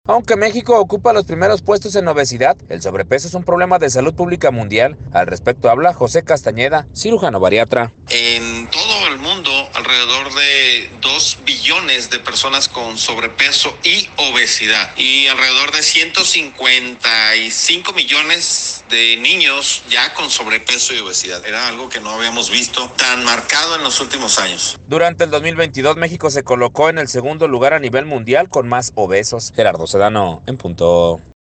Aunque México ocupa los primeros puestos en obesidad, el sobrepeso es un problema de salud pública mundial. Al respecto habla José Castañeda, cirujano bariatra. En todo el mundo, alrededor de 2 billones de personas con sobrepeso y obesidad y alrededor de 155 millones de niños ya con sobrepeso y obesidad. Era algo que no habíamos visto tan marcado en los últimos años. Durante el 2022, México se colocó en el segundo lugar a nivel mundial con más obesos. Gerardo Sedano, en punto.